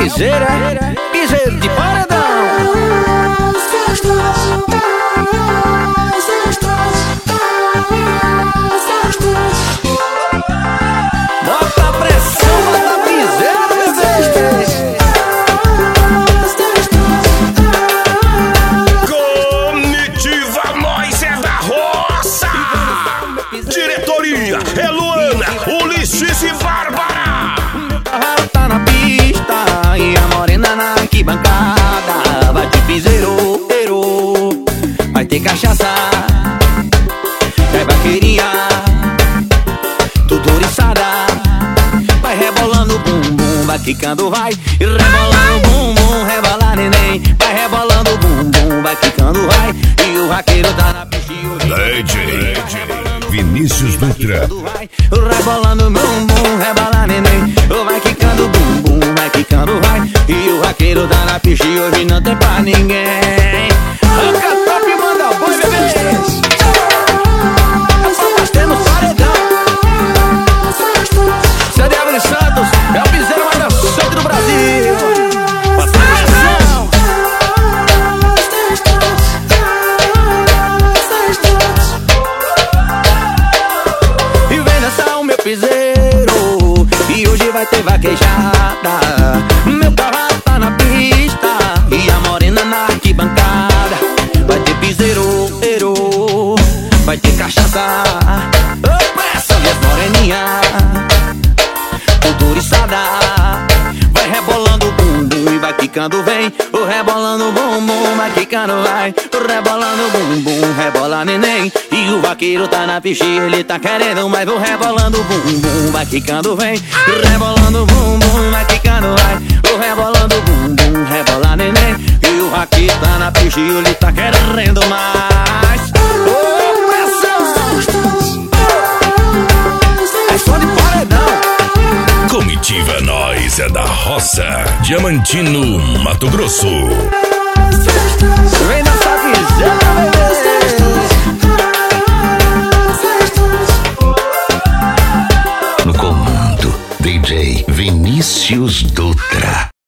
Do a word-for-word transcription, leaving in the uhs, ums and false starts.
piseiro, é? Piseiro de paredão. Bota a pressão, bota a piseiro, bebê. Comitiva Nós é da Roça. Diretoria é Luana, Ulisses e Bárbara. Tá na pista e a morena na arquibancada. Vai de piseiro, pero, vai ter cachaça. Vai vaqueirinha, tudo oriçada. Vai rebolando bum bum, vai quicando, vai. E rebolando bum bum, rebola neném. Vai rebolando bum bum, vai quicando, vai. E o vaqueiro tá na pista e hoje D J Vinícius Dutra. rebolando bum bum, rebola neném. Vai quicando bum bum, vai quicando, vai. E o vaqueiro tá na pista e hoje não tem pra ninguém. Arranca top e manda o boi, bebê. Temos paredão. C D Evelyn Santos é o piseiro mais dançante do Brasil. Atenção! E vem dançar o meu piseiro. E hoje vai ter vaquejada. Meu carro tá na pista e a morena na arquibancada. Vai ter piseiro, ero, vai ter cachaça. Opa, essa minha moreninha, tudo oriçada. Vai rebolando o bum bum e vai quicando, vem. O rebolando bum bum, vai quicando, vai. O rebolando bum bum, rebola neném. E o vaqueiro tá na pista e ele tá querendo, mas vou rebolando bum bum, vai quicando, vem. Rebolando bum bum, vai quicando, vai. O rebolando bum bum, rebola neném. E o vaqueiro tá na pista e ele tá querendo mais. Ô, pressão! É só de paredão. Comitiva Nós é da Roça, Diamantino, Mato Grosso. Vem dançar piseiro, bebê.